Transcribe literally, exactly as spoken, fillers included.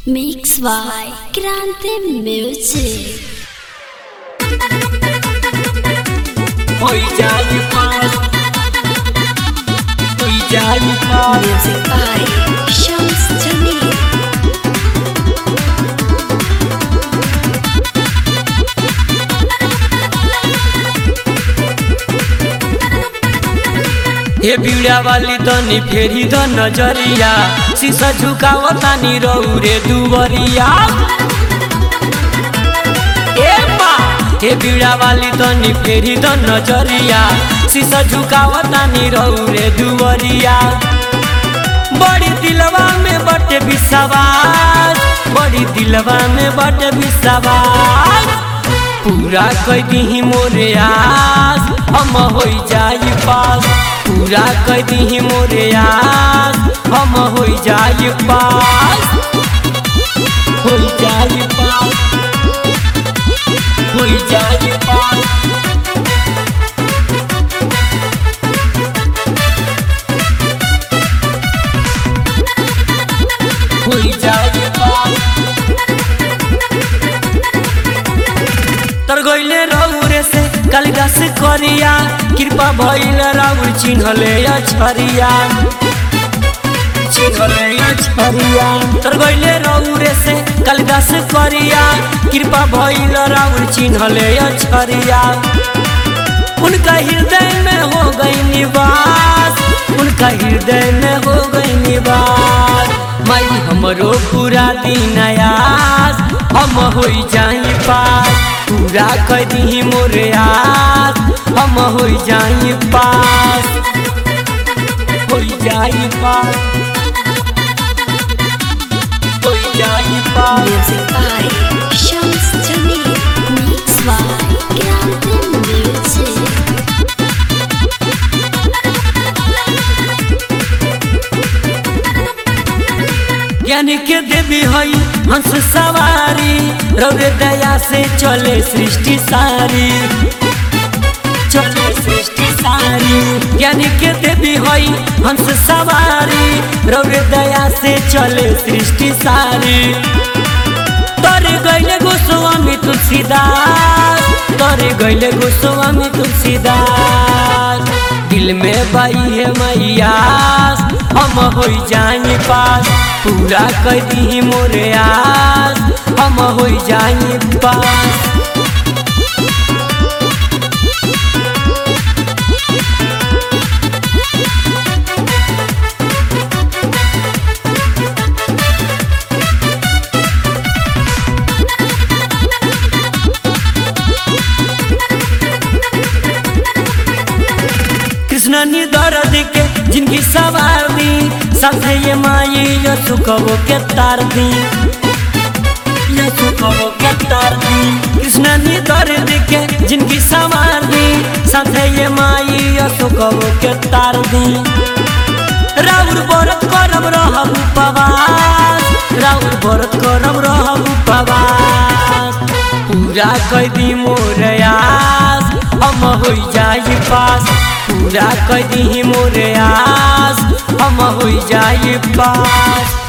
Mix by Grande Music. Hoy ya mi paz, hoy ya mi paz. Music by Shams Jamil. हे बीड़ा वाली तनी फेरी द नजरिया, शीशा झुकावतानी रौरे दुवरिया। ए माँ हे बीड़ा वाली तनी फेरी द नजरिया, शीशा झुकावतानी रौरे दुवरिया। बड़ी दिलवा में बटे विश्वास, बड़ी दिलवा में बटे विश्वास। पूरा कह दी मोरे आस, हम हो जाई पास। पूरा कह दी मोरे आस, हम हो जाई पास। हो जाई पास, हो जाई पास। हो जाई पास। तर गईले रौरे से कालिदास करिया, कृपा भइल राउर चिन्हले अछरिया, चिन्हले अछरिया। तर गईले रौरे से कालिदास करिया, कृपा भइल राउर चिन्हले अछरिया। उनका हृदय में हो गई निवास, उनका हृदय में हो गई निवास। माई हमरो पूरा दिन आयास, हम हो जाई पास। पूरा कह दी मोरे आस, हम हो जाई पास। हो जाई पास, हो जाई पास। Music by Shams Jamil. Mix by Grande Music. ज्ञान के देवी हई हंस सवारी, रौरे दया से चले सृष्टि सारी, चले सृष्टि सारी। ज्ञान के देवी हई हंस सवारी, रौरे दया से चले सृष्टि सारी। तोरे गईले गोस्वामी तुलसीदास, तोरे गईले गोस्वामी तुलसीदास। दिल में बाई है मैयास, हम हो जाई पास। पूरा कह दी मोरे आस, हम हो जाई पास। कृष्ण ने दर्द के जिनकी सवार दी, साथे ये माई ये सुखवो के तार दी, ये सुखवो के तार दी। कृष्ण ने दर्द के जिनकी सवार दी, साथे ये माई ये सुखवो के तार दी। राउर व्रत करब रहब उपवास, राउर व्रत करब रहब उपवास। पूरा कह दी मोरे आस, हम हो जाई पास। पूरा कह दी मोरे आस, हम हो जाई पास।